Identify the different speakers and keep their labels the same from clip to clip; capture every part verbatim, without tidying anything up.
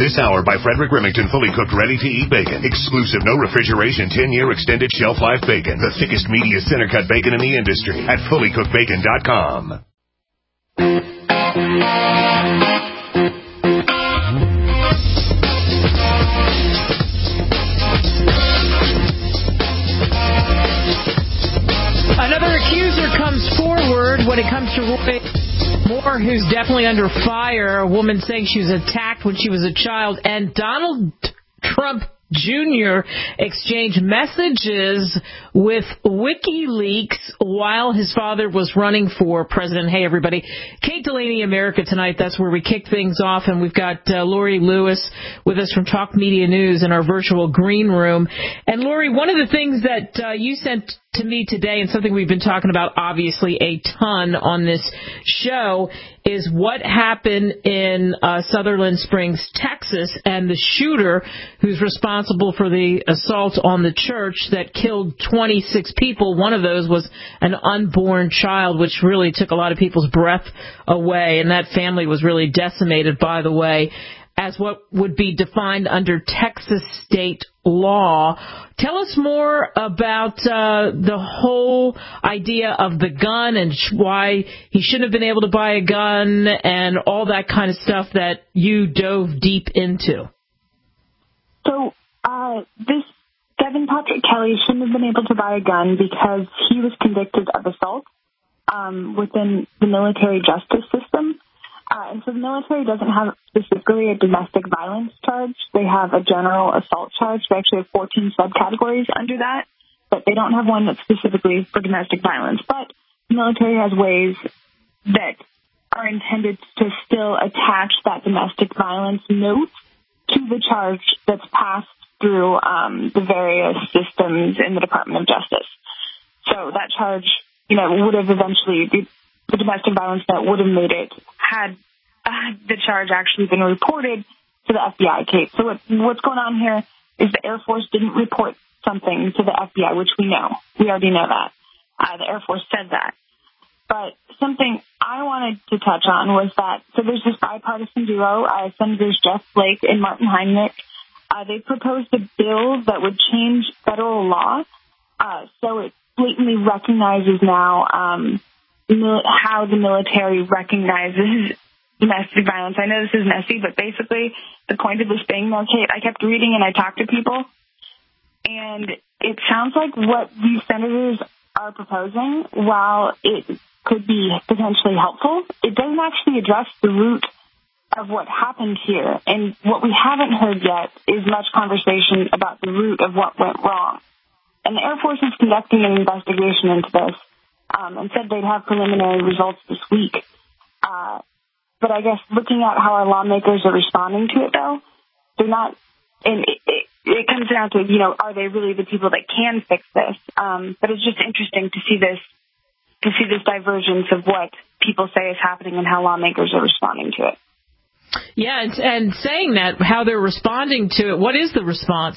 Speaker 1: This hour by Frederick Remington, fully cooked, ready-to-eat bacon. Exclusive, no refrigeration, ten-year extended shelf life bacon. The thickest, meatiest, center-cut bacon in the industry at fully cooked bacon dot com.
Speaker 2: Another accuser comes forward when it comes to Roy Moore, who's definitely under fire. A woman saying she was attacked when she was a child. And Donald Trump Junior exchanged messages with WikiLeaks while his father was running for president. Hey, everybody. Kate Delaney, America Tonight. That's where we kick things off. And we've got uh, Lori Lewis with us from Talk Media News in our virtual green room. And, Lori, one of the things that uh, you sent to me today, and something we've been talking about obviously a ton on this show, is what happened in uh, Sutherland Springs, Texas, and the shooter who's responsible for the assault on the church that killed twenty-six people. One of those was an unborn child, which really took a lot of people's breath away, and that family was really decimated, by the way, as what would be defined under Texas state law. Tell us more about uh, the whole idea of the gun and sh- why he shouldn't have been able to buy a gun and all that kind of stuff that you dove deep into.
Speaker 3: So uh, this Devin Patrick Kelly shouldn't have been able to buy a gun because he was convicted of assault um, within the military justice system. Uh, and so the military doesn't have specifically a domestic violence charge. They have a general assault charge. They actually have fourteen subcategories under that, but they don't have one that's specifically for domestic violence. But the military has ways that are intended to still attach that domestic violence note to the charge that's passed through um, the various systems in the Department of Justice. So that charge, you know, would have eventually be the domestic violence that would have made it had uh, the charge actually been reported to the F B I case. So what, what's going on here is the Air Force didn't report something to the F B I, which we know. We already know that. Uh, the Air Force said that. But something I wanted to touch on was that, so there's this bipartisan duo, uh, Senators Jeff Flake and Martin Heinrich. Uh, they proposed a bill that would change federal law uh, so it blatantly recognizes now um, how the military recognizes domestic violence. I know this is messy, but basically the point of this thing, though, Kate, I kept reading and I talked to people, and it sounds like what these senators are proposing, while it could be potentially helpful, it doesn't actually address the root of what happened here. And what we haven't heard yet is much conversation about the root of what went wrong. And the Air Force is conducting an investigation into this. Um, and said they'd have preliminary results this week. Uh, but I guess looking at how our lawmakers are responding to it, though, they're not, and it, it, it comes down to, you know, are they really the people that can fix this? Um, but it's just interesting to see this, to see this divergence of what people say is happening and how lawmakers are responding to it.
Speaker 2: Yeah, and, and saying that, how they're responding to it, what is the response?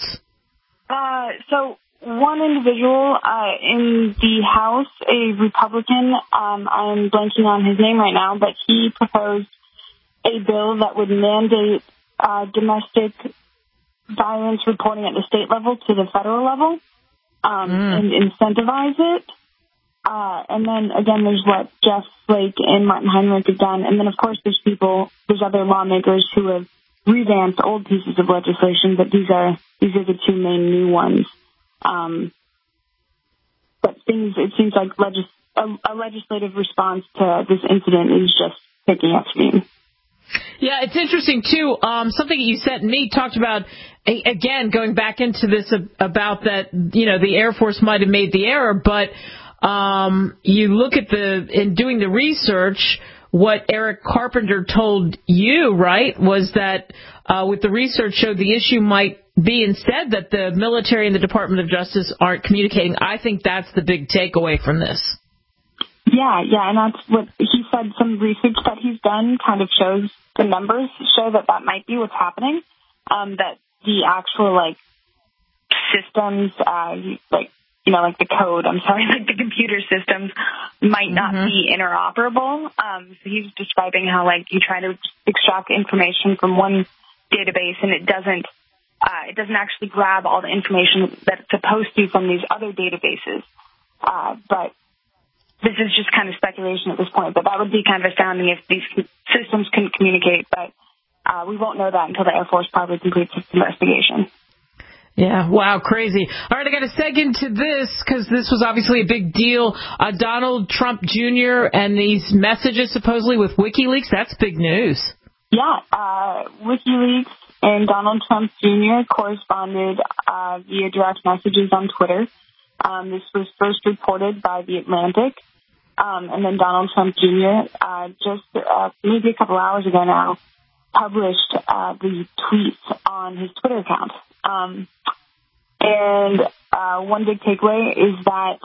Speaker 3: Uh, so... One individual uh, in the House, a Republican, um, I'm blanking on his name right now, but he proposed a bill that would mandate uh, domestic violence reporting at the state level to the federal level um, mm. and incentivize it. Uh, and then, again, there's what Jeff Flake and Martin Heinrich have done. And then, of course, there's people, there's other lawmakers who have revamped old pieces of legislation, but these are these are the two main new ones. Um, but things, it seems like legis- a, a legislative response to this incident is just picking up steam.
Speaker 2: Yeah, it's interesting, too. Um, something you said, Nate talked about, again, going back into this about that, you know, the Air Force might have made the error, but um, you look at the, in doing the research, what Eric Carpenter told you, right, was that uh, with the research showed the issue might be instead that the military and the Department of Justice aren't communicating. I think that's the big takeaway from this.
Speaker 3: Yeah, yeah, and that's what he said. Some research that he's done kind of shows the numbers show that that might be what's happening, um, that the actual, like, systems, uh, like, you know, like the code, I'm sorry, like the computer systems might not mm-hmm. be interoperable. Um, so he's describing how, like, you try to extract information from one database, and it doesn't uh, it doesn't actually grab all the information that it's supposed to from these other databases. Uh, but this is just kind of speculation at this point. But that would be kind of astounding if these systems couldn't communicate. But uh, we won't know that until the Air Force probably completes its investigation.
Speaker 2: Yeah, wow, crazy. All right, I got to seg into this because this was obviously a big deal. Uh, Donald Trump Junior and these messages supposedly with WikiLeaks, that's big news. Yeah,
Speaker 3: uh, WikiLeaks and Donald Trump Junior corresponded uh, via direct messages on Twitter. Um, this was first reported by The Atlantic. Um, and then Donald Trump Junior, uh, just uh, maybe a couple hours ago now, published uh, the tweets on his Twitter account. Um, and uh, one big takeaway is that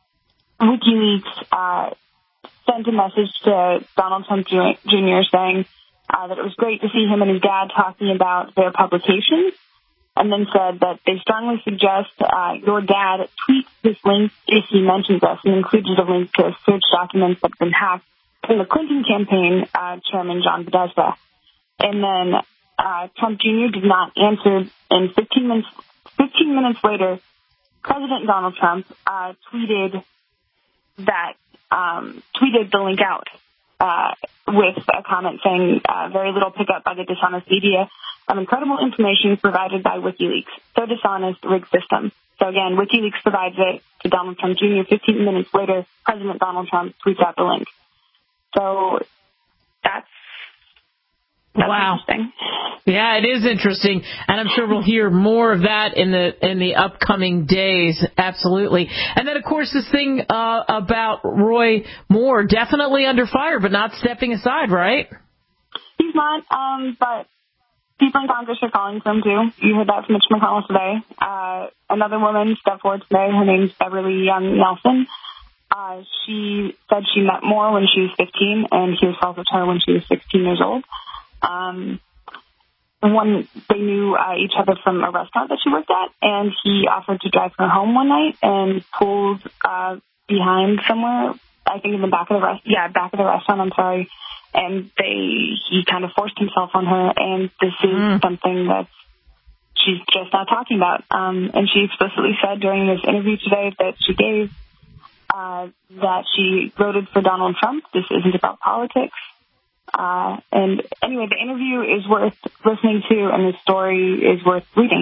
Speaker 3: WikiLeaks uh, sent a message to Donald Trump Junior saying uh, that it was great to see him and his dad talking about their publications, and then said that they strongly suggest uh, your dad tweet this link if he mentions us, and included a link to search documents that have been hacked from the Clinton campaign uh, chairman John Podesta. And then uh, Trump Junior did not answer, and fifteen minutes, fifteen minutes later, President Donald Trump uh, tweeted that um, tweeted the link out uh, with a comment saying uh, very little pickup by the dishonest media of incredible information provided by WikiLeaks. So dishonest, rigged system. So again, WikiLeaks provides it to Donald Trump Junior fifteen minutes later, President Donald Trump tweets out the link. So that's That's
Speaker 2: wow.
Speaker 3: interesting.
Speaker 2: Yeah, it is interesting, and I'm sure we'll hear more of that in the in the upcoming days. Absolutely. And then, of course, this thing uh, about Roy Moore, definitely under fire, but not stepping aside, right?
Speaker 3: He's not, um, but people in Congress are calling for him, too. You heard that from Mitch McConnell today. Uh, another woman stepped forward today. Her name's Beverly Young Nelson. Uh, she said she met Moore when she was fifteen, and he was friends with her when she was sixteen years old. Um, one, they knew uh, each other from a restaurant that she worked at, and he offered to drive her home one night and pulled uh, behind somewhere, I think in the back of the rest, yeah, back of the restaurant, I'm sorry, and they, he kind of forced himself on her, and this is mm. something that she's just not talking about. Um, and she explicitly said during this interview today that she gave uh, that she voted for Donald Trump. This isn't about politics. Uh, and anyway, the interview is worth listening to, and the story is worth reading.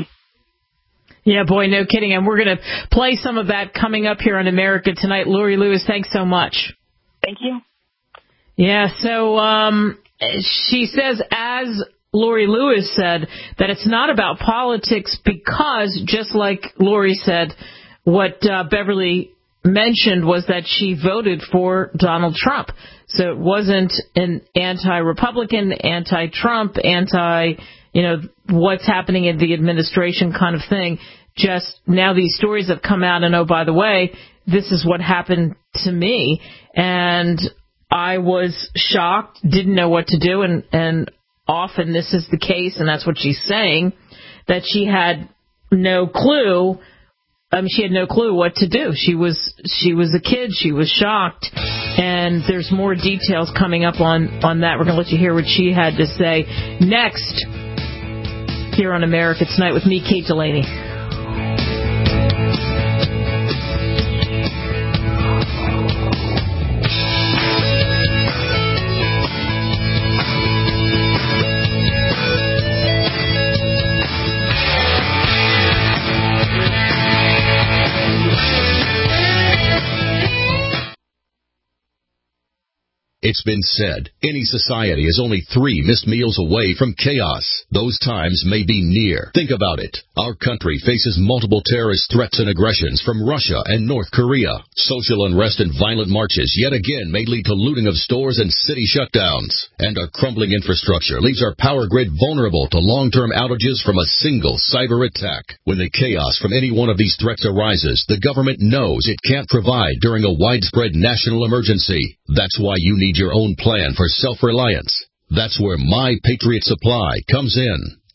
Speaker 2: Yeah, boy, no kidding. And we're going to play some of that coming up here on America Tonight. Lori Lewis, thanks so much.
Speaker 3: Thank you.
Speaker 2: Yeah, so um, she says, as Lori Lewis said, that it's not about politics because, just like Lori said, what uh, Beverly mentioned was that she voted for Donald Trump. So it wasn't an anti-Republican, anti-Trump, anti, you know, what's happening in the administration kind of thing. Just now these stories have come out, and oh, by the way, this is what happened to me. And I was shocked, didn't know what to do, and, and often this is the case, and that's what she's saying, that she had no clue. I mean, she had no clue what to do. She was she was a kid. She was shocked. And there's more details coming up on, on that. We're going to let you hear what she had to say next here on America Tonight with me, Kate Delaney.
Speaker 4: It's been said, any society is only three missed meals away from chaos. Those times may be near. Think about it. Our country faces multiple terrorist threats and aggressions from Russia and North Korea. Social unrest and violent marches yet again may lead to looting of stores and city shutdowns. And our crumbling infrastructure leaves our power grid vulnerable to long-term outages from a single cyber attack. When the chaos from any one of these threats arises, the government knows it can't provide during a widespread national emergency. That's why you need your own plan for self-reliance. That's where My Patriot Supply comes in.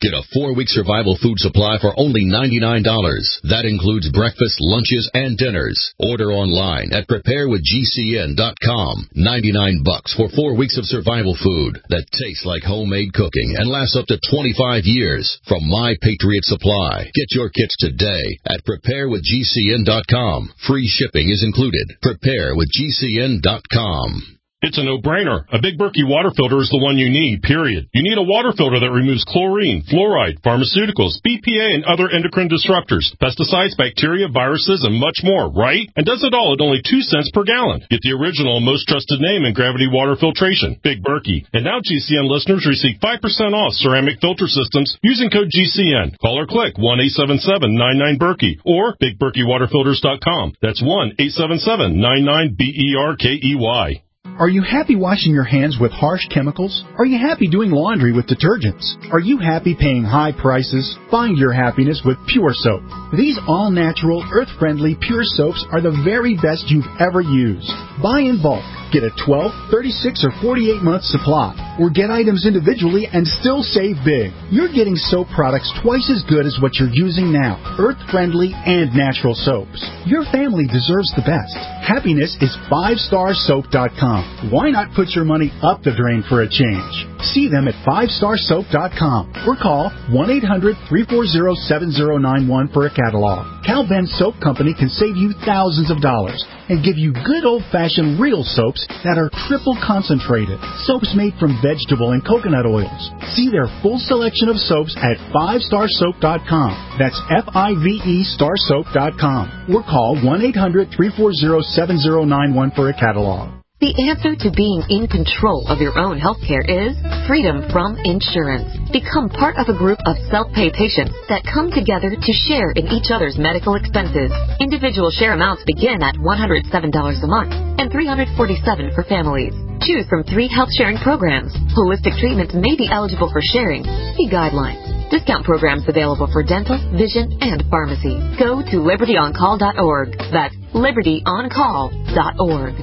Speaker 4: Get a four-week survival food supply for only ninety-nine dollars. That includes breakfast, lunches, and dinners. Order online at prepare with G C N dot com. ninety-nine bucks for four weeks of survival food that tastes like homemade cooking and lasts up to twenty-five years from My Patriot Supply. Get your kits today at prepare with G C N dot com. Free shipping is included. prepare with G C N dot com.
Speaker 5: It's a no-brainer. A Big Berkey water filter is the one you need, period. You need a water filter that removes chlorine, fluoride, pharmaceuticals, B P A, and other endocrine disruptors, pesticides, bacteria, viruses, and much more, right? And does it all at only two cents per gallon. Get the original and most trusted name in gravity water filtration, Big Berkey. And now G C N listeners receive five percent off ceramic filter systems using code G C N. Call or click one eight seven seven nine nine Berkey or big berkey water filters dot com. That's one eight seven seven nine nine B E R K E Y.
Speaker 6: Are you happy washing your hands with harsh chemicals? Are you happy doing laundry with detergents? Are you happy paying high prices? Find your happiness with Pure Soap. These all-natural, earth-friendly Pure Soaps are the very best you've ever used. Buy in bulk. Get a twelve, thirty-six, or forty-eight month supply. Or get items individually and still save big. You're getting soap products twice as good as what you're using now. Earth-friendly and natural soaps. Your family deserves the best. Happiness is five star soap dot com. Why not put your money up the drain for a change? See them at five star soap dot com or call one eight hundred three four zero seven zero nine one for a catalog. Cal Ben Soap Company can save you thousands of dollars and give you good old-fashioned real soaps that are triple concentrated. Soaps made from vegetable and coconut oils. See their full selection of soaps at five star soap dot com. That's F I V E star soap dot com. Or call one eight hundred three four zero seven zero nine one for a catalog.
Speaker 7: The answer to being in control of your own health care is freedom from insurance. Become part of a group of self-pay patients that come together to share in each other's medical expenses. Individual share amounts begin at one hundred seven dollars a month and three hundred forty-seven dollars for families. Choose from three health sharing programs. Holistic treatments may be eligible for sharing. See guidelines. Discount programs available for dental, vision, and pharmacy. Go to liberty on call dot org. That's liberty on call dot org.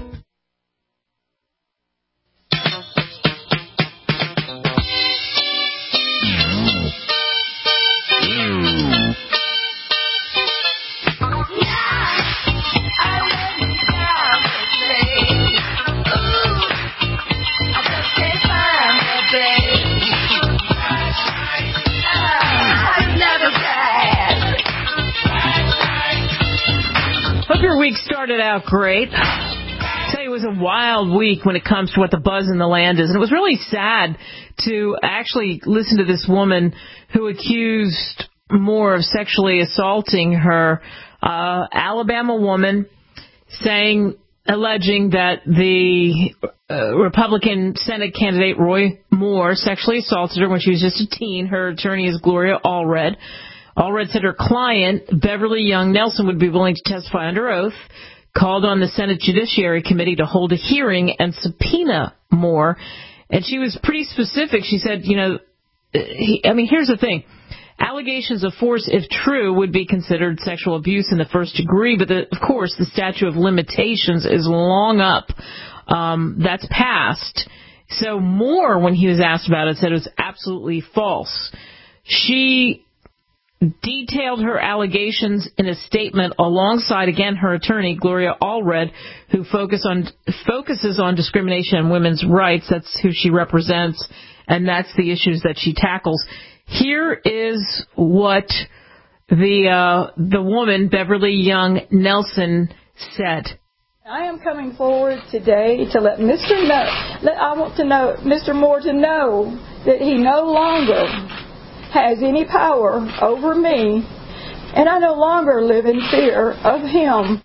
Speaker 2: Hope your week started out great. I'll tell you, it was a wild week when it comes to what the buzz in the land is. And it was really sad to actually listen to this woman who accused Moore of sexually assaulting her. Uh, Alabama woman saying, alleging that the uh, Republican Senate candidate Roy Moore sexually assaulted her when she was just a teen. Her attorney is Gloria Allred. Allred said her client, Beverly Young Nelson, would be willing to testify under oath, called on the Senate Judiciary Committee to hold a hearing and subpoena Moore. And she was pretty specific. She said, you know, he, I mean, here's the thing. Allegations of force, if true, would be considered sexual abuse in the first degree. But, the, of course, the statute of limitations is long up. Um, that's passed. So Moore, when he was asked about it, said it was absolutely false. She detailed her allegations in a statement alongside, again, her attorney, Gloria Allred, who focus on, focuses on discrimination and women's rights. That's who she represents, and that's the issues that she tackles. Here is what the uh, the woman, Beverly Young Nelson, said.
Speaker 8: I am coming forward today to let Mister know, let, I want to know, Mister Moore to know that he no longer has any power over me, and I no longer live in fear of him.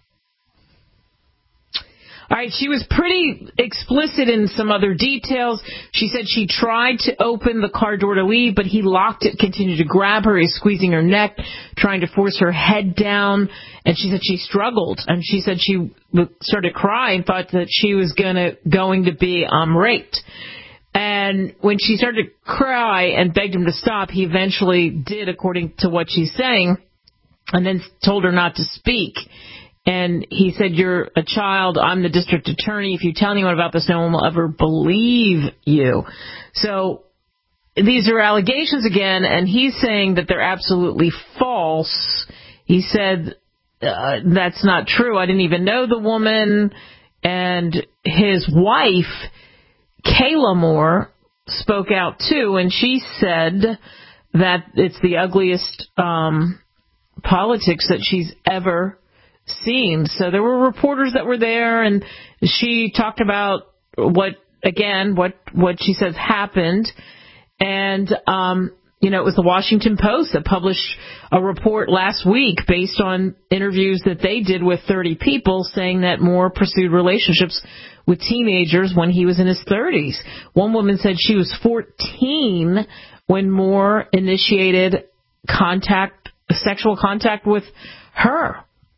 Speaker 2: All right, she was pretty explicit in some other details. She said she tried to open the car door to leave, but he locked it, continued to grab her. He's squeezing her neck, trying to force her head down. And she said she struggled. And she said she started crying, thought that she was gonna going to be um, raped. And when she started to cry and begged him to stop, he eventually did, according to what she's saying, and then told her not to speak. And he said, you're a child, I'm the district attorney. If you tell anyone about this, no one will ever believe you. So these are allegations again, and he's saying that they're absolutely false. He said, uh, that's not true. I didn't even know the woman. And his wife, Kayla Moore, spoke out too, and she said that it's the ugliest um, politics that she's ever seen. So there were reporters that were there, and she talked about what, again, what, what she says happened. And, um, you know, it was the Washington Post that published a report last week based on interviews that they did with thirty people saying that Moore pursued relationships with teenagers when he was in his thirties. One woman said she was fourteen when Moore initiated contact, sexual contact with her.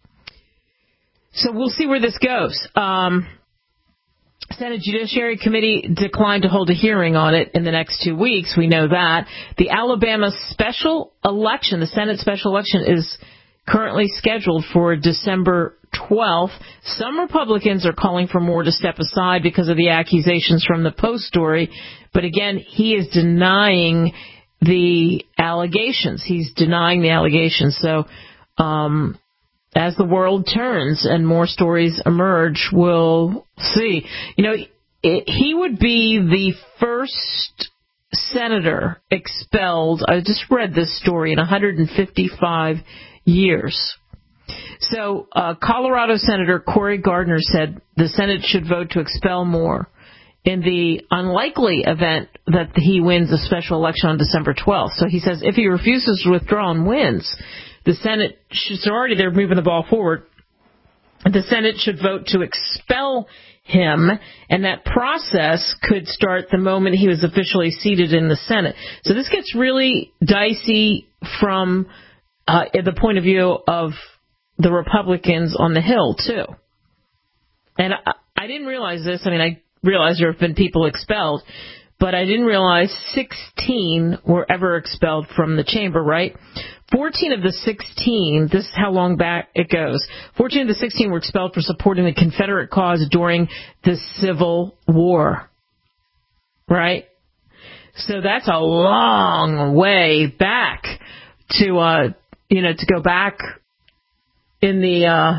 Speaker 2: So we'll see where this goes. Um, Senate Judiciary Committee declined to hold a hearing on it in the next two weeks. We know that. The Alabama special election, the Senate special election, is currently scheduled for December twelfth. Some Republicans are calling for Moore to step aside because of the accusations from the Post story. But again, he is denying the allegations. He's denying the allegations. So, um, as the world turns and more stories emerge, we'll see. You know, it, he would be the first senator expelled. I just read this story in one hundred fifty-five years. So, uh, Colorado Senator Cory Gardner said the Senate should vote to expel Moore in the unlikely event that he wins a special election on December twelfth. So he says if he refuses to withdraw and wins, the Senate should, so already they're moving the ball forward. The Senate should vote to expel him, and that process could start the moment he was officially seated in the Senate. So this gets really dicey from uh, the point of view of the Republicans on the Hill, too. And I, I didn't realize this. I mean, I realized there have been people expelled, but I didn't realize sixteen were ever expelled from the chamber, right? fourteen of the sixteen, this is how long back it goes, fourteen of the sixteen were expelled for supporting the Confederate cause during the Civil War, right? So that's a long way back to, uh, you know, to go back in the, uh,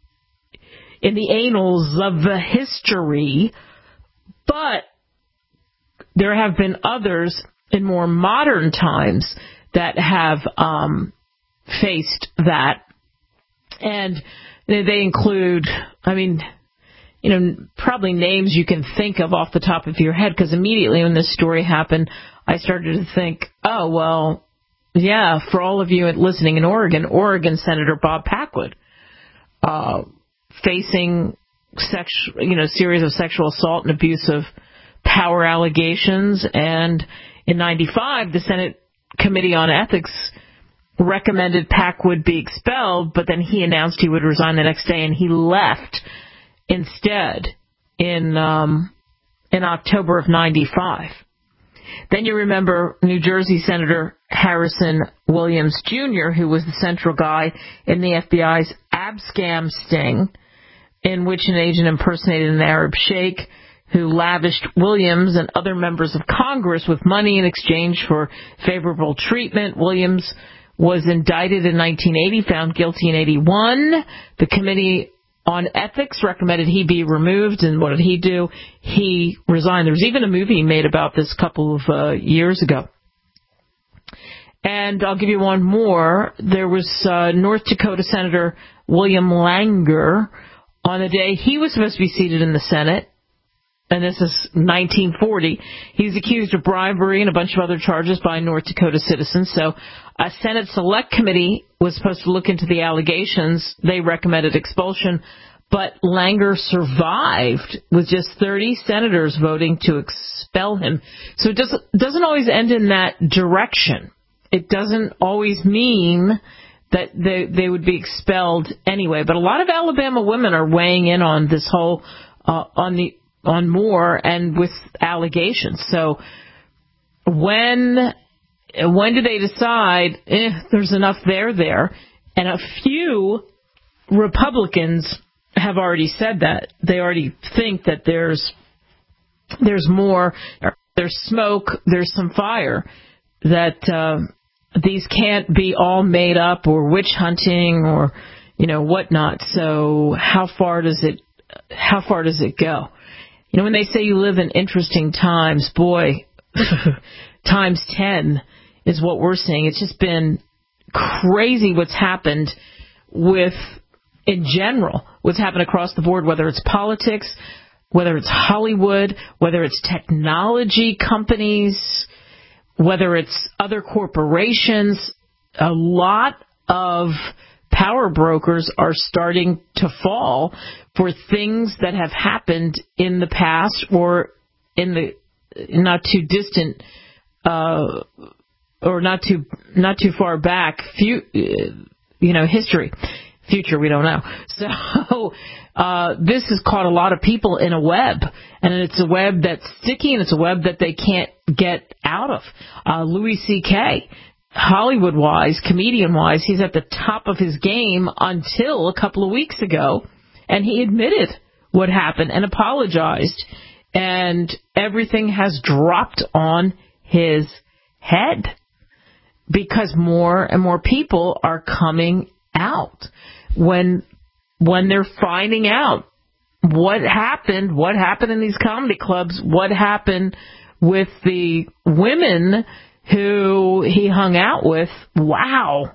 Speaker 2: in the annals of the history. But there have been others in more modern times that have um, faced that. And they include, I mean, you know, probably names you can think of off the top of your head, because immediately when this story happened, I started to think, oh, well, yeah, for all of you listening in Oregon, Oregon Senator Bob Packwood, uh, facing sex, you know, series of sexual assault and abuse of power allegations. And in ninety-five, the Senate Committee on Ethics recommended Packwood be expelled, but then he announced he would resign the next day, and he left instead in um, in October of ninety-five. Then you remember New Jersey Senator Harrison Williams Junior, who was the central guy in the F B I's Abscam sting, in which an agent impersonated an Arab sheikh who lavished Williams and other members of Congress with money in exchange for favorable treatment. Williams was indicted in nineteen eighty, found guilty in eighty-one. The Committee on Ethics recommended he be removed, and what did he do? He resigned. There was even a movie made about this a couple of uh, years ago. And I'll give you one more. There was uh, North Dakota Senator William Langer. On the day he was supposed to be seated in the Senate, and this is nineteen forty, he's accused of bribery and a bunch of other charges by North Dakota citizens. So a Senate Select Committee was supposed to look into the allegations. They recommended expulsion, but Langer survived with just thirty senators voting to expel him. So it doesn't, doesn't always end in that direction. It doesn't always mean that they, they would be expelled anyway. But a lot of Alabama women are weighing in on this whole, uh, on the, on Moore and with allegations. So when, when do they decide, eh, there's enough there there? And a few Republicans have already said that. They already think that there's, there's more. there's smoke, there's some fire, that uh, these can't be all made up or witch hunting or, you know, whatnot. So how far does it, how far does it go? You know, when they say you live in interesting times, boy, times ten is what we're seeing. It's just been crazy what's happened with, in general, what's happened across the board, whether it's politics, whether it's Hollywood, whether it's technology companies, whether it's other corporations. A lot of power brokers are starting to fall for things that have happened in the past or in the not too distant uh, or not too not too far back, few, you know, history. Future, we don't know. So uh, this has caught a lot of people in a web, and it's a web that's sticky, and it's a web that they can't get out of. Uh, Louis C K, Hollywood-wise, comedian-wise, he's at the top of his game until a couple of weeks ago, and he admitted what happened and apologized, and everything has dropped on his head because more and more people are coming out. When when they're finding out what happened, what happened in these comedy clubs, what happened with the women who he hung out with, wow.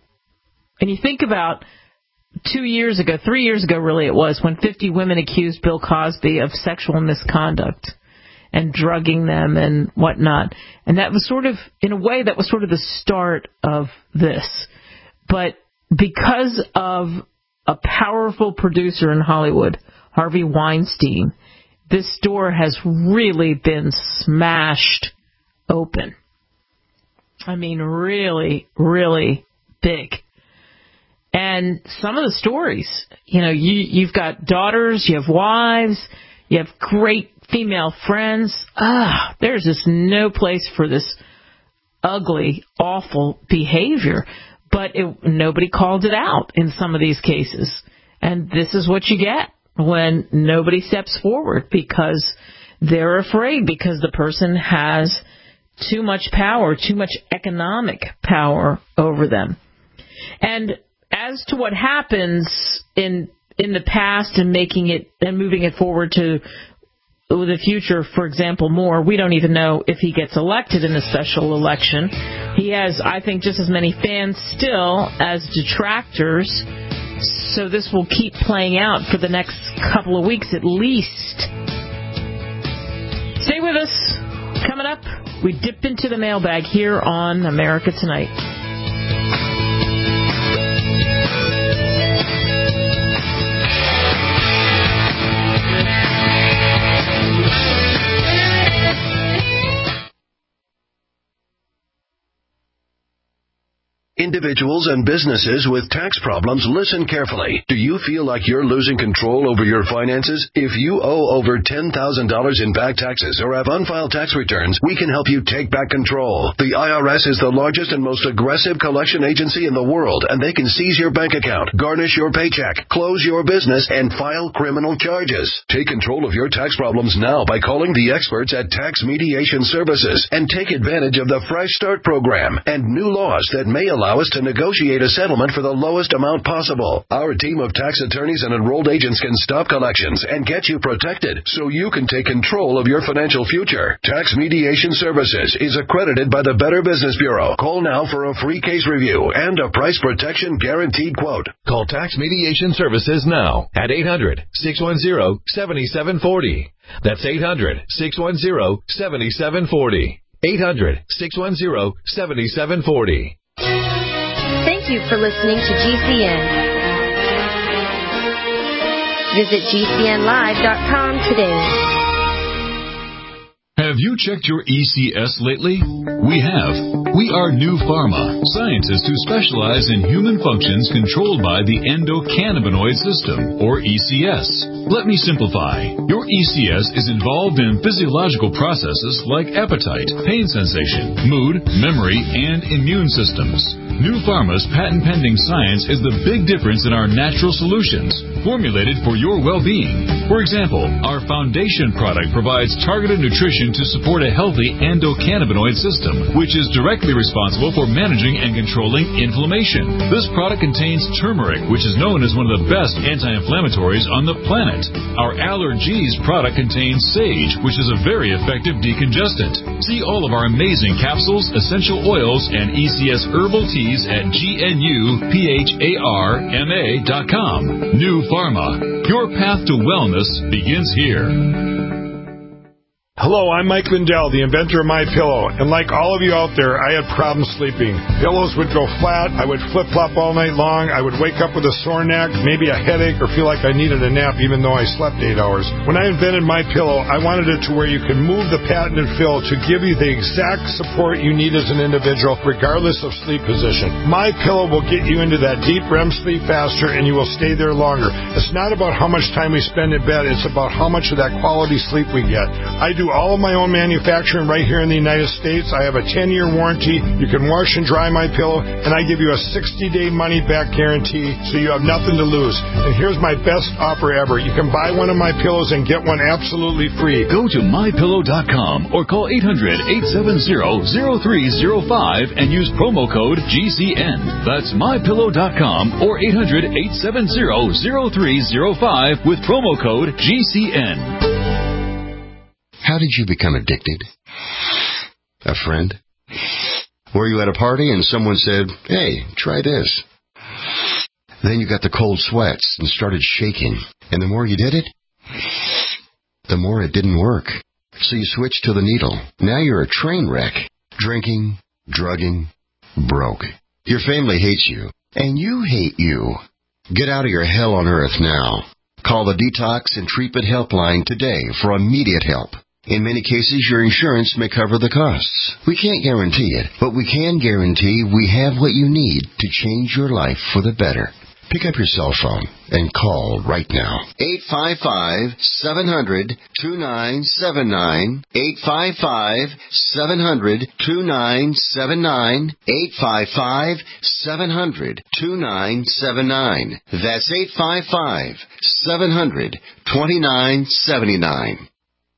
Speaker 2: And you think about two years ago, three years ago really it was, when fifty women accused Bill Cosby of sexual misconduct and drugging them and whatnot. And that was sort of, in a way, that was sort of the start of this. But because of a powerful producer in Hollywood, Harvey Weinstein, this door has really been smashed open. I mean, really, really big. And some of the stories, you know, you, you've got daughters, you have wives, you have great female friends. Ah, there's just no place for this ugly, awful behavior. But it, nobody called it out in some of these cases. And this is what you get when nobody steps forward, because they're afraid, because the person has too much power, too much economic power over them. And as to what happens in in the past and making it and moving it forward to the future, for example, Moore, we don't even know if he gets elected in a special election. He has, I think, just as many fans still as detractors. So this will keep playing out for the next couple of weeks at least. Stay with us. Coming up, we dip into the mailbag here on America Tonight.
Speaker 9: Individuals and businesses with tax problems, listen carefully. Do you feel like you're losing control over your finances? If you owe over ten thousand dollars in back taxes or have unfiled tax returns, we can help you take back control. The I R S is the largest and most aggressive collection agency in the world, and they can seize your bank account, garnish your paycheck, close your business, and file criminal charges. Take control of your tax problems now by calling the experts at Tax Mediation Services and take advantage of the Fresh Start program and new laws that may allow us to negotiate a settlement for the lowest amount possible. Our team of tax attorneys and enrolled agents can stop collections and get you protected so you can take control of your financial future. Tax Mediation Services is accredited by the Better Business Bureau. Call now for a free case review and a price protection guaranteed quote.
Speaker 10: Call Tax Mediation Services now at eight hundred, six one zero, seven seven four zero. That's eight hundred, six one zero, seven seven four zero. eight hundred, six one zero, seven seven four zero.
Speaker 7: Thank you for listening to G C N. Visit G C N live dot com today.
Speaker 11: Have you checked your E C S lately? We have. We are New Pharma, scientists who specialize in human functions controlled by the endocannabinoid system, or E C S. Let me simplify. Your E C S is involved in physiological processes like appetite, pain sensation, mood, memory, and immune systems. New Pharma's patent-pending science is the big difference in our natural solutions, formulated for your well-being. For example, our foundation product provides targeted nutrition to support a healthy endocannabinoid system, which is directly responsible for managing and controlling inflammation. This product contains turmeric, which is known as one of the best anti-inflammatories on the planet. Our Allergies product contains sage, which is a very effective decongestant. See all of our amazing capsules, essential oils, and E C S herbal teas at G N U P H A R M A dot com. New Pharma. Your path to wellness begins here.
Speaker 12: Hello, I'm Mike Lindell, the inventor of MyPillow, and like all of you out there, I had problems sleeping. Pillows would go flat, I would flip-flop all night long, I would wake up with a sore neck, maybe a headache, or feel like I needed a nap even though I slept eight hours. When I invented MyPillow, I wanted it to where you can move the patented fill to give you the exact support you need as an individual, regardless of sleep position. MyPillow will get you into that deep R E M sleep faster, and you will stay there longer. It's not about how much time we spend in bed, it's about how much of that quality sleep we get. I do all of my own manufacturing right here in the United States. I have a ten-year warranty. You can wash and dry my pillow, and I give you a sixty-day money-back guarantee, so you have nothing to lose. And here's my best offer ever. You can buy one of my pillows and get one absolutely free.
Speaker 11: Go to my pillow dot com or call eight hundred, eight seven zero, zero three zero five and use promo code G C N. That's my pillow dot com or eight hundred, eight seven zero, zero three zero five with promo code G C N.
Speaker 13: How did you become addicted? A friend? Were you at a party and someone said, hey, try this? Then you got the cold sweats and started shaking. And the more you did it, the more it didn't work. So you switched to the needle. Now you're a train wreck. Drinking, drugging, broke. Your family hates you. And you hate you. Get out of your hell on earth now. Call the Detox and Treatment Helpline today for immediate help. In many cases, your insurance may cover the costs. We can't guarantee it, but we can guarantee we have what you need to change your life for the better. Pick up your cell phone and call right now. eight five five, seven hundred, two nine seven nine. eight five five, seven hundred, two nine seven nine. eight five five, seven hundred, two nine seven nine. That's eight five five, seven hundred, two nine seven nine.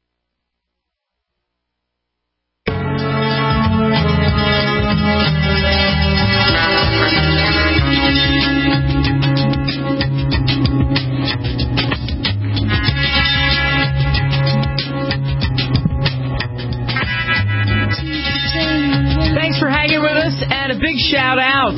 Speaker 2: For hanging with us, and a big shout out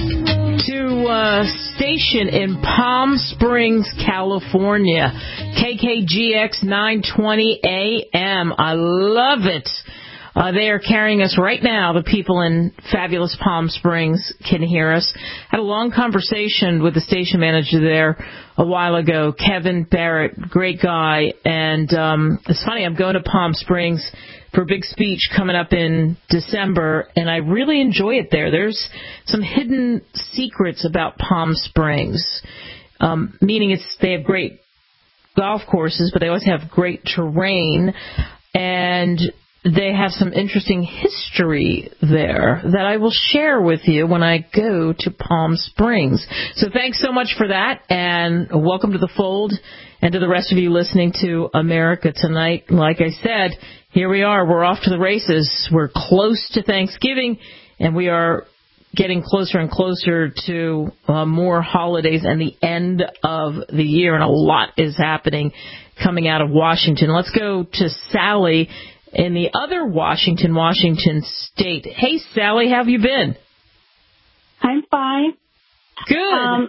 Speaker 2: to a station in Palm Springs, California, K K G X nine twenty A M. I love it. Uh, they are carrying us right now. The people in fabulous Palm Springs can hear us. Had a long conversation with the station manager there a while ago, Kevin Barrett, great guy. And um, it's funny, I'm going to Palm Springs for a big speech coming up in December, and I really enjoy it there. There's some hidden secrets about Palm Springs, um, meaning it's they have great golf courses, but they always have great terrain, and they have some interesting history there that I will share with you when I go to Palm Springs. So thanks so much for that, and welcome to the fold, and to the rest of you listening to America Tonight. Like I said, here we are. We're off to the races. We're close to Thanksgiving, and we are getting closer and closer to uh, more holidays and the end of the year, and a lot is happening coming out of Washington. Let's go to Sally in the other Washington, Washington state. Hey, Sally, how have you been?
Speaker 14: I'm fine.
Speaker 2: Good.
Speaker 14: Um,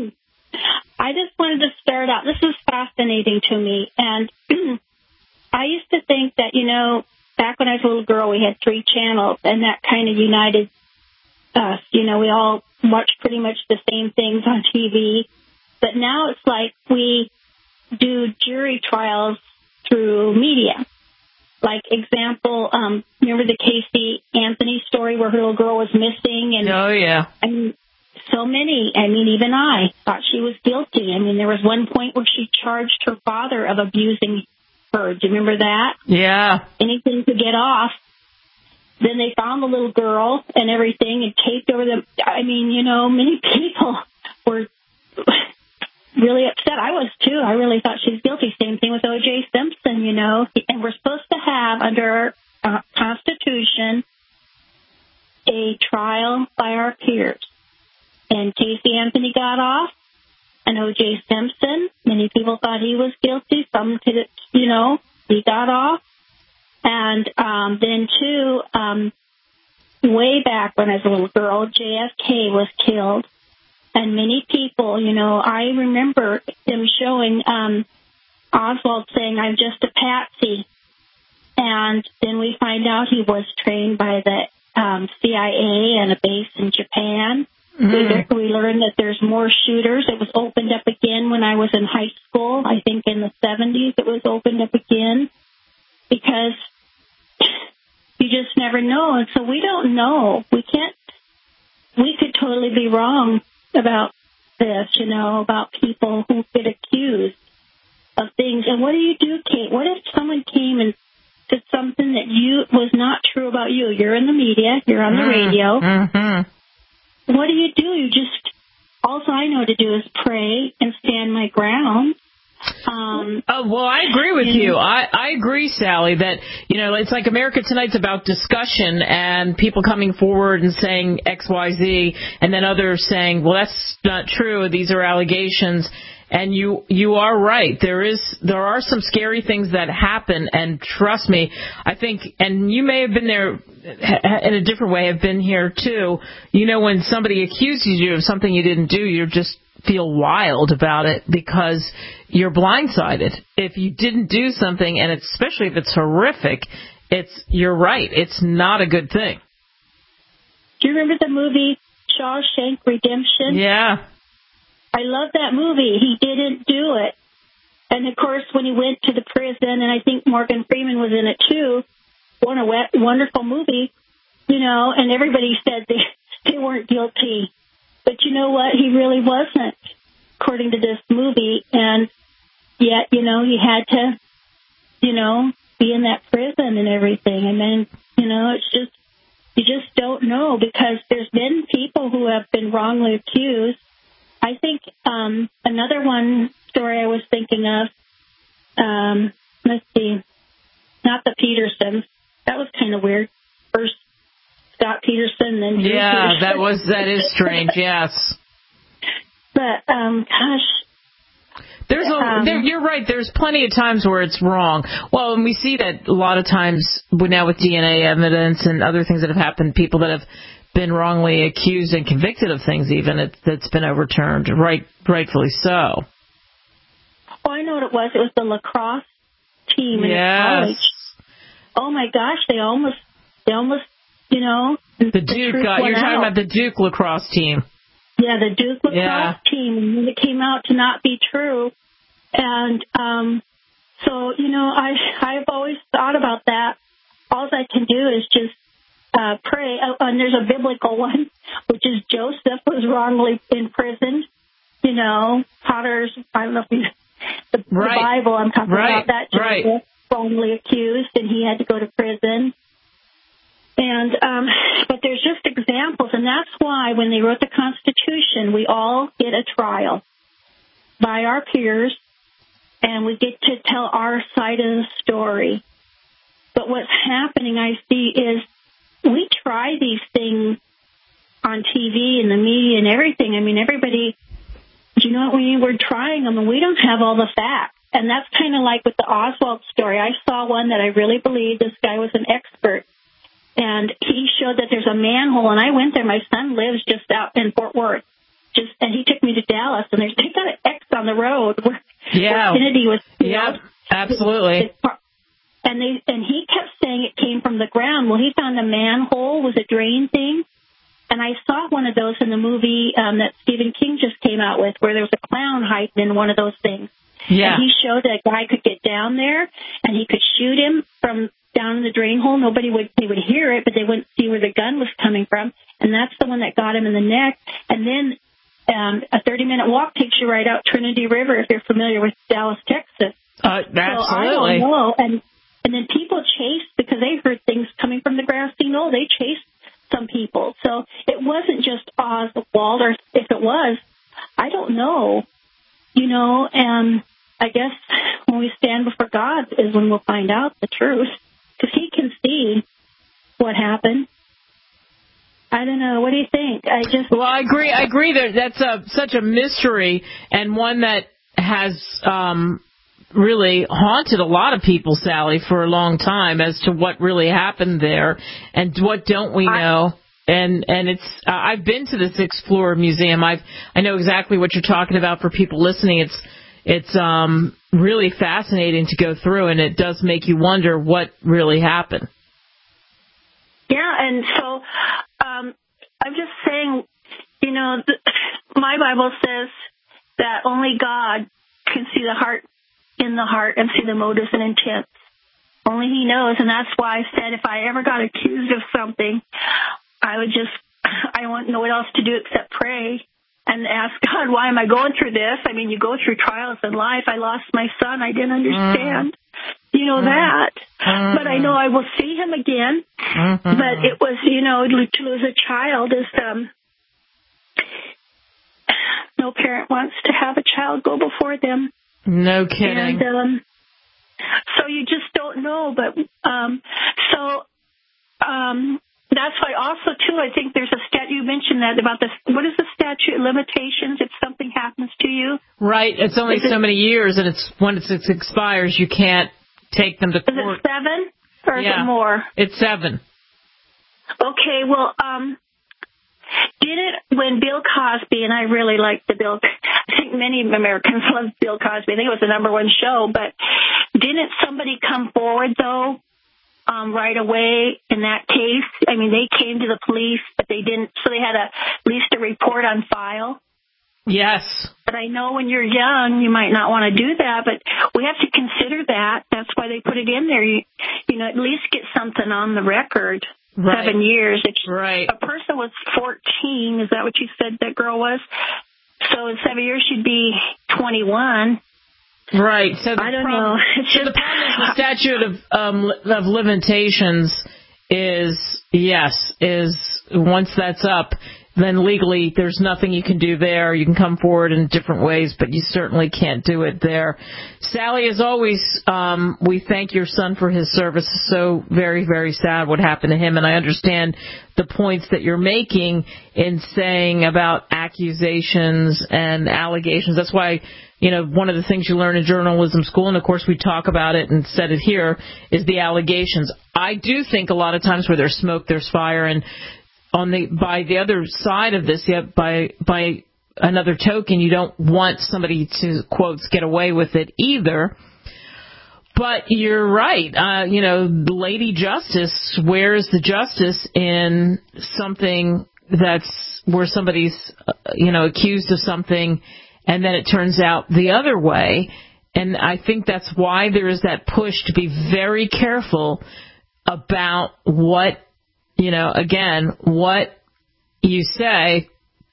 Speaker 14: I just wanted to start out. This is fascinating to me, and I used to think that, you know, back when I was a little girl, we had three channels, and that kind of united us. You know, we all watched pretty much the same things on T V. But now it's like we do jury trials through media. Like, example, um, remember the Casey Anthony story where her little girl was missing? And
Speaker 2: oh, yeah.
Speaker 14: I mean, so many, I mean, even I thought she was guilty. I mean, there was one point where she charged her father of abusing her. Do you remember that?
Speaker 2: Yeah.
Speaker 14: Anything to get off. then they found the little girl and everything and taped over them. I mean, you know, many people were really upset. I was, too. I really thought she was guilty. Same thing with O J Simpson, you know. And we're supposed to have, under our uh, Constitution, a trial by our peers. And Casey Anthony got off, and O J Simpson, many people thought he was guilty. Some, you know, he got off. And um, then, too, um, way back when I was a little girl, J F K was killed. And many people, you know, I remember them showing um, Oswald saying, I'm just a patsy. And then we find out he was trained by the um, C I A and a base in Japan. Mm-hmm. We, we learned that there's more shooters. It was opened up again when I was in high school. I think in the seventies it was opened up again because you just never know. And so we don't know. We can't, we could totally be wrong about this, you know, about people who get accused of things. And what do you do, Kate? What if someone came and said something that you was not true about you? You're in the media, you're on the mm-hmm. radio. Mm-hmm. What do you do? You just, all I know to do is pray and stand my ground. Um,
Speaker 2: oh, well, I agree with and, you. I, I agree, Sally, that, you know, it's like America Tonight's about discussion and people coming forward and saying X, Y, Z, and then others saying, well, that's not true. These are allegations. And you you are right. There is there are some scary things that happen, and trust me, I think, and you may have been there in a different way, have been here too. You know, when somebody accuses you of something you didn't do, you just feel wild about it because you're blindsided. If you didn't do something, and it's, especially if it's horrific, it's you're right. It's not a good thing.
Speaker 14: Do you remember the movie Shawshank Redemption?
Speaker 2: Yeah.
Speaker 14: I love that movie. He didn't do it. And, of course, when he went to the prison, and I think Morgan Freeman was in it, too, what a wonderful movie, you know, and everybody said they, they weren't guilty. But you know what? He really wasn't, according to this movie. And yet, you know, he had to, you know, be in that prison and everything. And then, you know, it's just, you just don't know because there's been people who have been wrongly accused. I think um, another one story I was thinking of, um, let's see, not the Petersons. That was kind of weird. First Scott Peterson, then Drew
Speaker 2: yeah,
Speaker 14: Peterson.
Speaker 2: that was that is strange. Yes,
Speaker 14: but um, gosh,
Speaker 2: there's a,
Speaker 14: um,
Speaker 2: there, you're right. There's plenty of times where it's wrong. Well, and we see that a lot of times now with D N A evidence and other things that have happened, people that have been wrongly accused and convicted of things even it, that's been overturned, right, rightfully so.
Speaker 14: Oh, I know what it was. It was the lacrosse team in
Speaker 2: yes.
Speaker 14: college. Oh my gosh, they almost, they almost, you know.
Speaker 2: The, the Duke, uh, you're talking
Speaker 14: out.
Speaker 2: about the Duke lacrosse team.
Speaker 14: Yeah, the Duke lacrosse
Speaker 2: yeah.
Speaker 14: team. It came out to not be true. And um, so, you know, I, I've always thought about that. All I can do is just Uh, pray, uh, and there's a biblical one, which is Joseph was wrongly imprisoned. You know, Potter's, I don't know if you, the,
Speaker 2: right.
Speaker 14: the Bible, I'm talking
Speaker 2: right.
Speaker 14: about that, Joseph,
Speaker 2: right.
Speaker 14: wrongly accused, and he had to go to prison. And, um, but there's just examples, and that's why when they wrote the Constitution, we all get a trial by our peers, and we get to tell our side of the story. But what's happening, I see, is we try these things on T V and the media and everything. I mean, everybody, you know what, we were trying them and we don't have all the facts. And that's kind of like with the Oswald story. I saw one that I really believe this guy was an expert. And he showed that there's a manhole. And I went there. My son lives just out in Fort Worth. Just, and he took me to Dallas. And there's, they got an X on the road where,
Speaker 2: yeah.
Speaker 14: where Kennedy was.
Speaker 2: Yeah, absolutely.
Speaker 14: And they and he kept saying it came from the ground. Well, he found a manhole was a drain thing. And I saw one of those in the movie um, that Stephen King just came out with where there was a clown hiding in one of those things.
Speaker 2: Yeah.
Speaker 14: And he showed that a guy could get down there and he could shoot him from down in the drain hole. Nobody would, they would hear it, but they wouldn't see where the gun was coming from. And that's the one that got him in the neck. And then um, a thirty-minute walk takes you right out Trinity River if you're familiar with Dallas, Texas.
Speaker 2: Uh, absolutely.
Speaker 14: So I don't know. And And then people chased, because they heard things coming from the grassy knoll, they chased some people. So it wasn't just Oswald, or if it was, I don't know. You know, and I guess when we stand before God is when we'll find out the truth, because he can see what happened. I don't know. What do you think? I just
Speaker 2: well, I agree. I agree that that's a, such a mystery, and one that has um, really haunted a lot of people, Sally, for a long time, as to what really happened there and what don't we know. And and it's uh, I've been to this Explorer Museum. I've I know exactly what you're talking about. For people listening, it's it's um, really fascinating to go through, and it does make you wonder what really happened.
Speaker 14: Yeah, and so um, I'm just saying, you know, the, my Bible says that only God can see the heart in the heart and see the motives and intents. Only he knows, and that's why I said if I ever got accused of something, I would just, I wouldn't know what else to do except pray and ask God, why am I going through this? I mean, you go through trials in life. I lost my son. I didn't understand. Mm. You know mm. that. Mm. But I know I will see him again. Mm-hmm. But it was, you know, to lose a child is, um, no parent wants to have a child go before them.
Speaker 2: No kidding.
Speaker 14: And, um, so you just don't know. But, um, so, um, that's why also, too, I think there's a stat, you mentioned that about this, what is the statute of limitations if something happens to you?
Speaker 2: Right. It's only is so it, many years, and it's when it expires, you can't take them to court.
Speaker 14: Is it seven, or
Speaker 2: yeah,
Speaker 14: is it more?
Speaker 2: It's seven.
Speaker 14: Okay, well, um, didn't, when Bill Cosby, and I really liked the Bill, I think many Americans loved Bill Cosby, I think it was the number one show, but didn't somebody come forward, though, Um, right away in that case? I mean, they came to the police, but they didn't, so they had a, at least a report on file.
Speaker 2: Yes.
Speaker 14: But I know when you're young, you might not want to do that, but we have to consider that. That's why they put it in there. You, you know, at least get something on the record.
Speaker 2: Right.
Speaker 14: Seven years. If
Speaker 2: right.
Speaker 14: a person was fourteen, is that what you said that girl was? So in seven years, she'd be twenty-one.
Speaker 2: Right. So the
Speaker 14: I don't
Speaker 2: problem,
Speaker 14: know. It's
Speaker 2: so
Speaker 14: just,
Speaker 2: the problem is the statute of um, of limitations is yes is once that's up, then legally there's nothing you can do there. You can come forward in different ways, but you certainly can't do it there. Sally, as always, um, we thank your son for his service. It's so very, very sad what happened to him, and I understand the points that you're making in saying about accusations and allegations. That's why, you know, one of the things you learn in journalism school, and of course we talk about it and said it here, is the allegations. I do think a lot of times where there's smoke, there's fire, and on the by the other side of this, yeah, by by another token, you don't want somebody to, quotes, get away with it either. But you're right. Uh, you know, Lady Justice, where is the justice in something that's where somebody's, uh, you know, accused of something and then it turns out the other way? And I think that's why there is that push to be very careful about what, you know, again, what you say,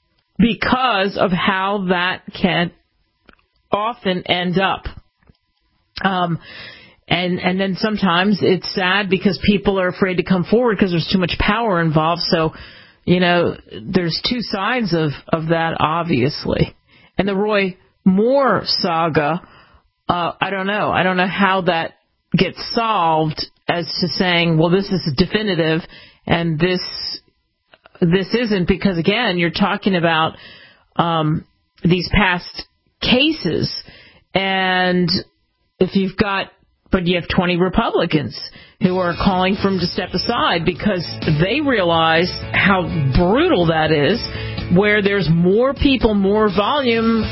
Speaker 2: because of how that can often end up. Um, and, and then sometimes it's sad because people are afraid to come forward because there's too much power involved. So, you know, there's two sides of, of that, obviously. And the Roy Moore saga, uh, I don't know. I don't know how that gets solved as to saying, well, this is definitive and this this isn't, because, again, you're talking about um, these past cases. And if you've got, but you have twenty Republicans who are calling for him to step aside because they realize how brutal that is, where there's more people, more volume.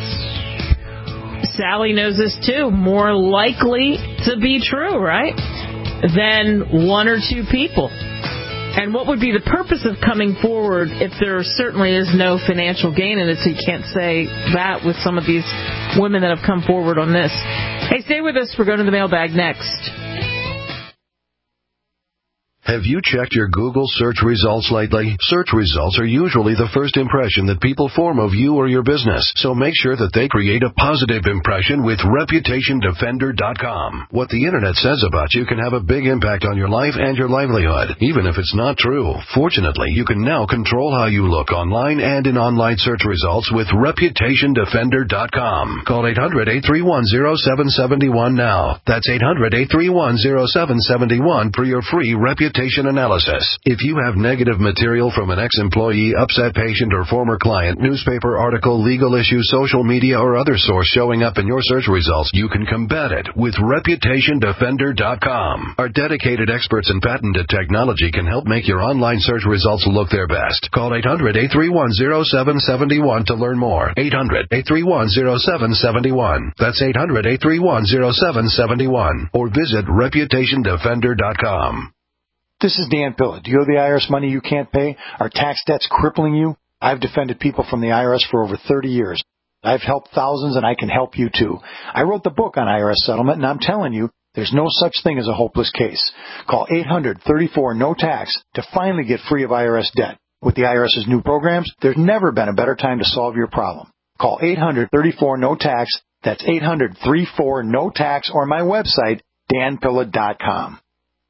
Speaker 2: Sally knows this too, more likely to be true, right, than one or two people. And what would be the purpose of coming forward if there certainly is no financial gain in it? So you can't say that with some of these women that have come forward on this. Hey, stay with us. We're going to the mailbag next.
Speaker 9: Have you checked your Google search results lately? Search results are usually the first impression that people form of you or your business, so make sure that they create a positive impression with Reputation Defender dot com. What the Internet says about you can have a big impact on your life and your livelihood, even if it's not true. Fortunately, you can now control how you look online and in online search results with Reputation Defender dot com. Call eight hundred, eight three one, zero seven seven one now. That's eight hundred, eight three one, zero seven seven one for your free reputation analysis. If you have negative material from an ex-employee, upset patient, or former client, newspaper article, legal issue, social media, or other source showing up in your search results, you can combat it with Reputation Defender dot com. Our dedicated experts in patented technology can help make your online search results look their best. Call eight hundred, eight three one, zero seven seven one to learn more. eight hundred, eight three one, zero seven seven one. That's eight hundred, eight three one, zero seven seven one. Or visit Reputation Defender dot com.
Speaker 6: This is Dan Pilla. Do you owe the I R S money you can't pay? Are tax debts crippling you? I've defended people from the I R S for over thirty years. I've helped thousands, and I can help you too. I wrote the book on I R S settlement, and I'm telling you, there's no such thing as a hopeless case. Call eight hundred, thirty-four, no tax to finally get free of I R S debt. With the IRS's new programs, there's never been a better time to solve your problem. Call eight hundred, thirty-four, no tax. That's eight hundred, thirty-four, no tax, or my website, Dan Pilla dot com.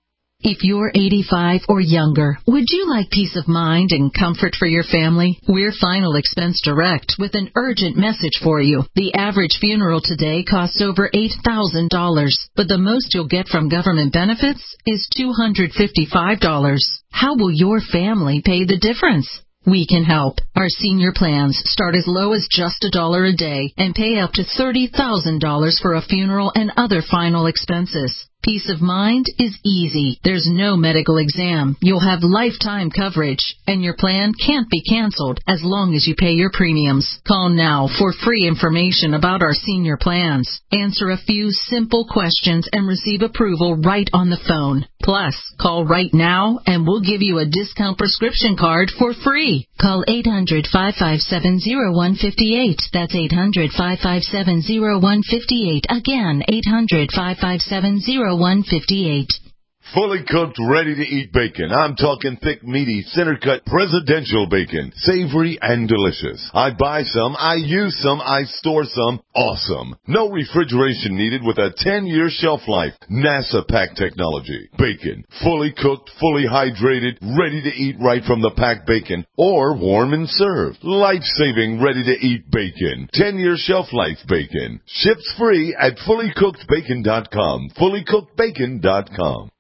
Speaker 15: If you're eighty-five or younger, would you like peace of mind and comfort for your family? We're Final Expense Direct with an urgent message for you. The average funeral today costs over eight thousand dollars, but the most you'll get from government benefits is two hundred fifty-five dollars. How will your family pay the difference? We can help. Our senior plans start as low as just a dollar a day and pay up to thirty thousand dollars for a funeral and other final expenses. Peace of mind is easy. There's no medical exam. You'll have lifetime coverage, and your plan can't be canceled as long as you pay your premiums. Call now for free information about our senior plans. Answer a few simple questions and receive approval right on the phone. Plus, call right now and we'll give you a discount prescription card for free. Call eight hundred, five five seven, zero one five eight. That's eight hundred, five five seven, zero one five eight. Again, eight hundred, five five seven, zero one five eight.
Speaker 16: Fully cooked, ready-to-eat bacon. I'm talking thick, meaty, center-cut, presidential bacon. Savory and delicious. I buy some, I use some, I store some. Awesome. No refrigeration needed with a ten-year shelf life. NASA pack technology. Bacon. Fully cooked, fully hydrated, ready to eat right from the packed bacon. Or warm and served. Life-saving, ready-to-eat bacon. ten-year shelf life bacon. Ships free at fully cooked bacon dot com. fully cooked bacon dot com.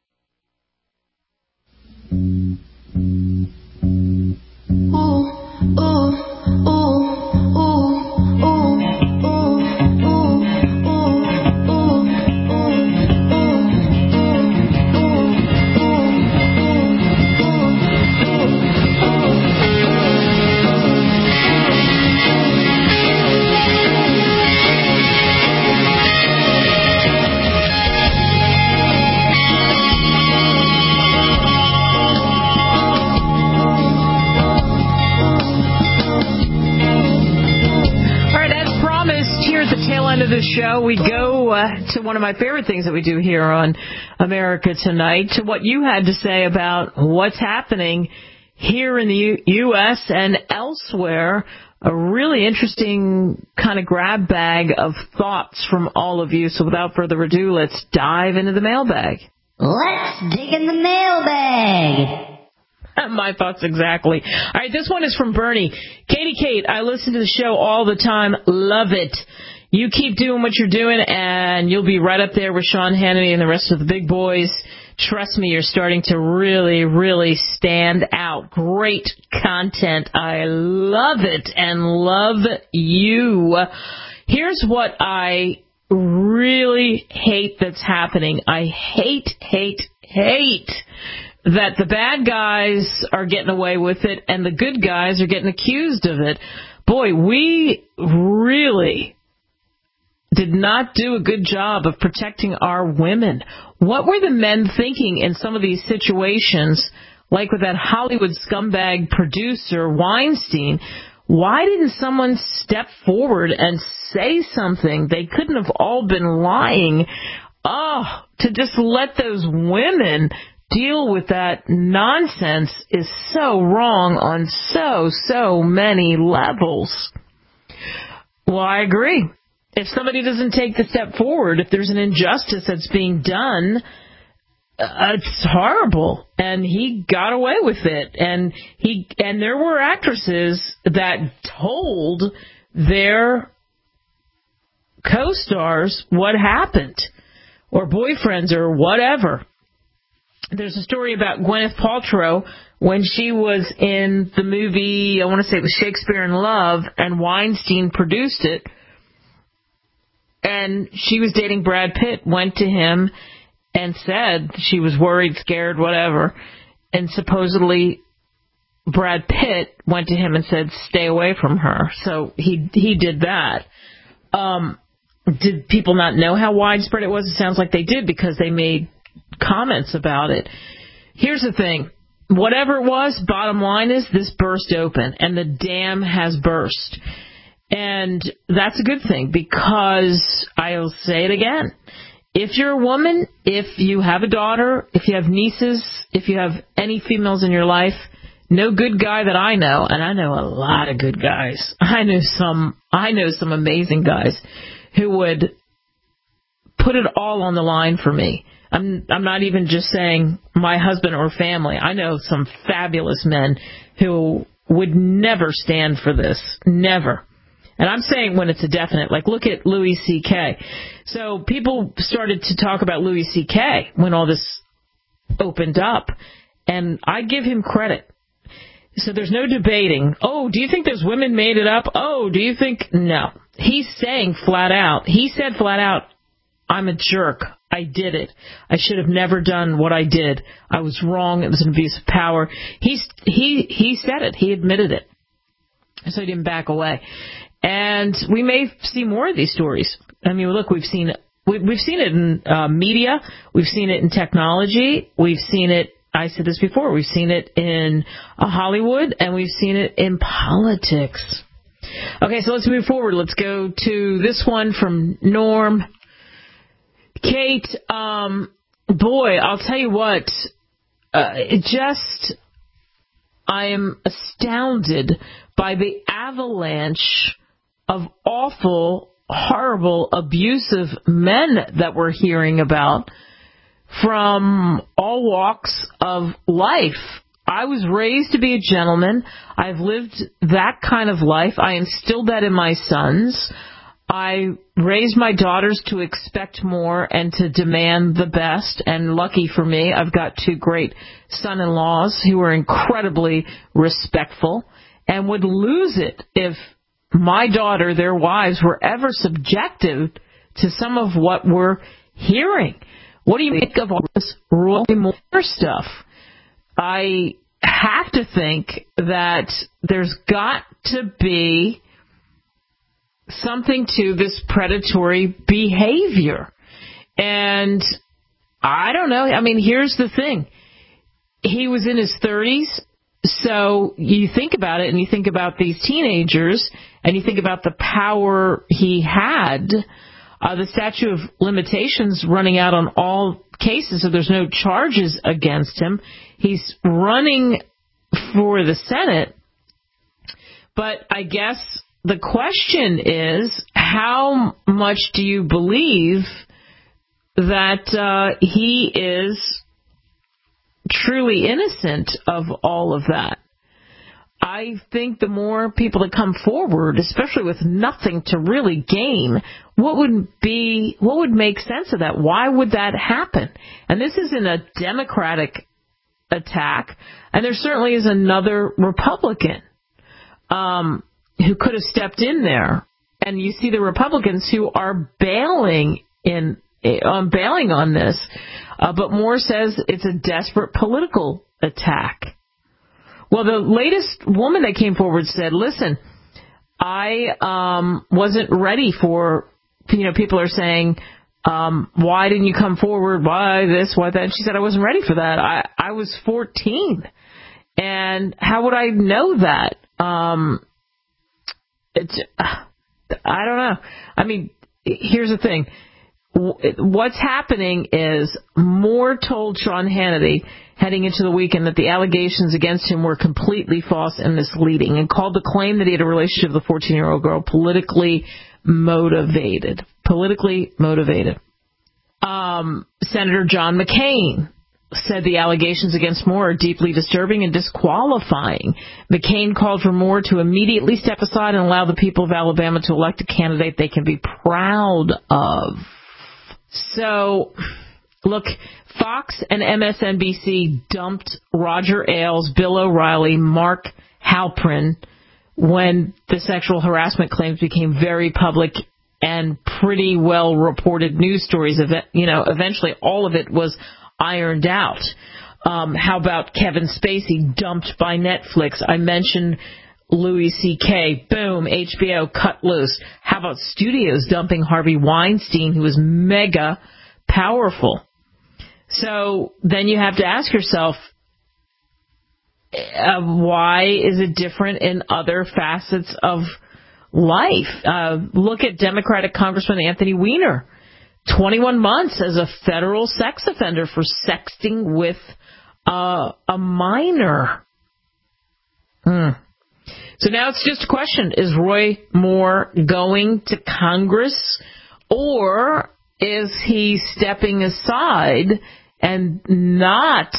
Speaker 17: Ooh, ooh, ooh, ooh, ooh, ooh,
Speaker 2: End of the show, we go uh, to one of my favorite things that we do here on America Tonight, to what you had to say about what's happening here in the U- U.S. and elsewhere. A really interesting kind of grab bag of thoughts from all of you. So without further ado, let's dive into the mailbag.
Speaker 17: Let's dig in the mailbag.
Speaker 2: My thoughts exactly. All right, this one is from Bernie. Katie Kate, I listen to the show all the time. Love it. You keep doing what you're doing, and you'll be right up there with Sean Hannity and the rest of the big boys. Trust me, you're starting to really, really stand out. Great content. I love it and love you. Here's what I really hate that's happening. I hate, hate, hate that the bad guys are getting away with it and the good guys are getting accused of it. Boy, we really did not do a good job of protecting our women. What were the men thinking in some of these situations, like with that Hollywood scumbag producer Weinstein? Why didn't someone step forward and say something? They couldn't have all been lying. Oh, to just let those women deal with that nonsense is so wrong on so, so many levels. Well, I agree. If somebody doesn't take the step forward, if there's an injustice that's being done, uh, it's horrible. And he got away with it. And he and there were actresses that told their co-stars what happened, or boyfriends or whatever. There's a story about Gwyneth Paltrow when she was in the movie, I want to say it was Shakespeare in Love, and Weinstein produced it. And she was dating Brad Pitt, went to him and said she was worried, scared, whatever. And supposedly Brad Pitt went to him and said, stay away from her. So he he did that. Um, did people not know how widespread it was? It sounds like they did, because they made comments about it. Here's the thing. Whatever it was, bottom line is this burst open, and the dam has burst. And that's a good thing, because I'll say it again. If you're a woman, if you have a daughter, if you have nieces, if you have any females in your life, no good guy that I know, and I know a lot of good guys. I know some, I know some amazing guys who would put it all on the line for me. I'm, I'm not even just saying my husband or family. I know some fabulous men who would never stand for this. Never. And I'm saying when it's a definite, like look at Louis C K. So people started to talk about Louis C K when all this opened up, and I give him credit. So there's no debating. Oh, do you think those women made it up? Oh, do you think? No. He's saying flat out. He said flat out, I'm a jerk. I did it. I should have never done what I did. I was wrong. It was an abuse of power. He's, he, he said it. He admitted it. So he didn't back away. And we may see more of these stories. I mean, look, we've seen we, we've seen it in uh, media. We've seen it in technology. We've seen it, I said this before, we've seen it in uh, Hollywood, and we've seen it in politics. Okay, so let's move forward. Let's go to this one from Norm. Kate, um, boy, I'll tell you what, uh, it just, I am astounded by the avalanche of awful, horrible, abusive men that we're hearing about from all walks of life. I was raised to be a gentleman. I've lived that kind of life. I instilled that in my sons. I raised my daughters to expect more and to demand the best, and lucky for me, I've got two great son-in-laws who are incredibly respectful and would lose it if my daughter, their wives, were ever subjected to some of what we're hearing. What do you make of all this Roy Moore stuff? I have to think that there's got to be something to this predatory behavior. And I don't know. I mean, here's the thing. He was in his thirties. So you think about it, and you think about these teenagers, and you think about the power he had. Uh, the statute of limitations running out on all cases, so there's no charges against him. He's running for the Senate. But I guess the question is, how much do you believe that uh, he is truly innocent of all of that? I think the more people that come forward, especially with nothing to really gain, what would be, what would make sense of that? Why would that happen? And this isn't a Democratic attack, and there certainly is another Republican um, who could have stepped in there. And you see the Republicans who are bailing in, um, bailing on this, uh, but Moore says it's a desperate political attack. Well, the latest woman that came forward said, listen, I um, wasn't ready for, you know, people are saying, um, why didn't you come forward? Why this, why that? And she said, I wasn't ready for that. I, I was fourteen. And how would I know that? Um, it's, I don't know. I mean, here's the thing. what's happening is Moore told Sean Hannity heading into the weekend that the allegations against him were completely false and misleading, and called the claim that he had a relationship with a fourteen-year-old girl politically motivated. Politically motivated. Um, Senator John McCain said the allegations against Moore are deeply disturbing and disqualifying. McCain called for Moore to immediately step aside and allow the people of Alabama to elect a candidate they can be proud of. So, look, Fox and M S N B C dumped Roger Ailes, Bill O'Reilly, Mark Halperin when the sexual harassment claims became very public and pretty well reported news stories. You know, eventually all of it was ironed out. Um, how about Kevin Spacey dumped by Netflix? I mentioned Louis C K. Boom, H B O cut loose. How about studios dumping Harvey Weinstein, who was mega powerful? So then you have to ask yourself, uh, why is it different in other facets of life? Uh, look at Democratic Congressman Anthony Weiner. twenty-one months as a federal sex offender for sexting with uh, a minor. Hmm. So now it's just a question. Is Roy Moore going to Congress, or is he stepping aside and not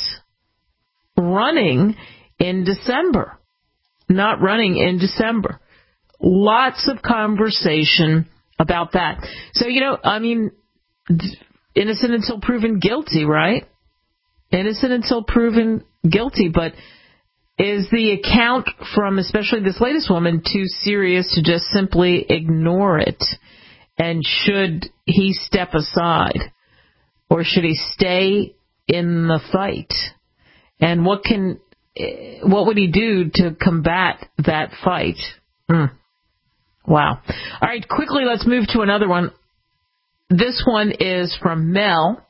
Speaker 2: running in December? Not running in December. Lots of conversation about that. So, you know, I mean, innocent until proven guilty, right? Innocent until proven guilty, but is the account from especially this latest woman too serious to just simply ignore it? And should he step aside, or should he stay in the fight? And what can, what would he do to combat that fight? Mm. Wow. All right, quickly, let's move to another one. This one is from Mel,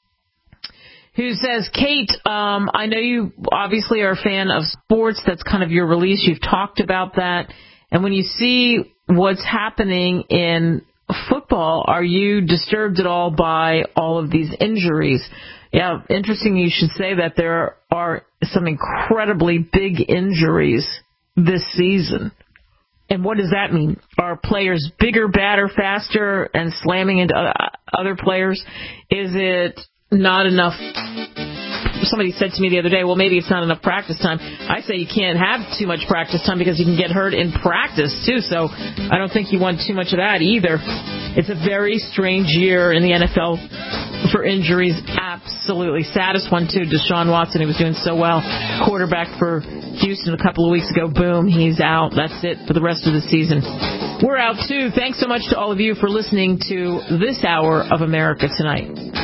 Speaker 2: who says, Kate, um, I know you obviously are a fan of sports. That's kind of your release. You've talked about that. And when you see what's happening in football, are you disturbed at all by all of these injuries? Yeah, interesting you should say that. There are some incredibly big injuries this season. And what does that mean? Are players bigger, badder, faster, and slamming into other players? Is it not enough? Somebody said to me the other day, well, maybe it's not enough practice time. I say you can't have too much practice time because you can get hurt in practice, too. So I don't think you want too much of that either. It's a very strange year in the N F L for injuries. Absolutely. Saddest one, too, Deshaun Watson. He was doing so well. Quarterback for Houston a couple of weeks ago. Boom, he's out. That's it for the rest of the season. We're out, too. Thanks so much to all of you for listening to this hour of America Tonight.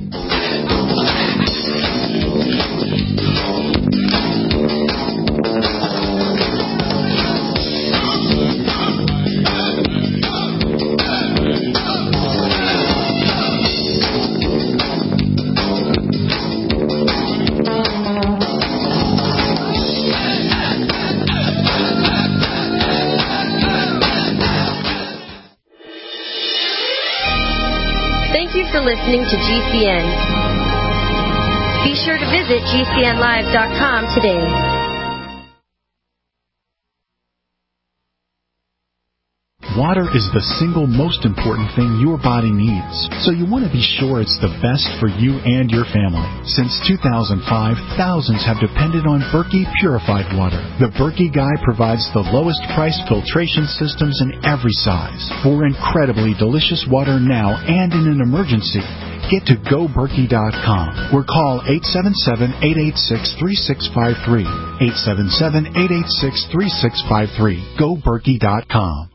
Speaker 18: Listening to G C N. Be sure to visit G C N live dot com today.
Speaker 6: Water is the single most important thing your body needs, so you want to be sure it's the best for you and your family. Since two thousand five, thousands have depended on Berkey purified water. The Berkey Guy provides the lowest price filtration systems in every size for incredibly delicious water now and in an emergency. Get to go berkey dot com or call eight seven seven, eight eight six, three six five three. eight seven seven, eight eight six, three six five three. go berkey dot com.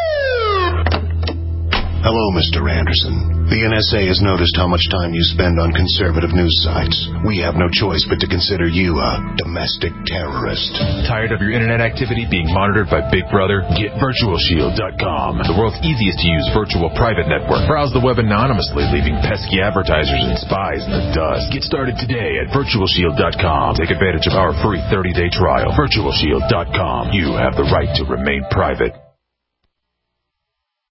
Speaker 1: Hello, Mister Anderson. The N S A has noticed how much time you spend on conservative news sites. We have no choice but to consider you a domestic terrorist.
Speaker 19: Tired of your internet activity being monitored by Big Brother? Get virtual shield dot com, the world's easiest to use virtual private network. Browse the web anonymously, leaving pesky advertisers and spies in the dust. Get started today at virtual shield dot com. Take advantage of our free thirty-day trial. virtual shield dot com. You have the right to remain private.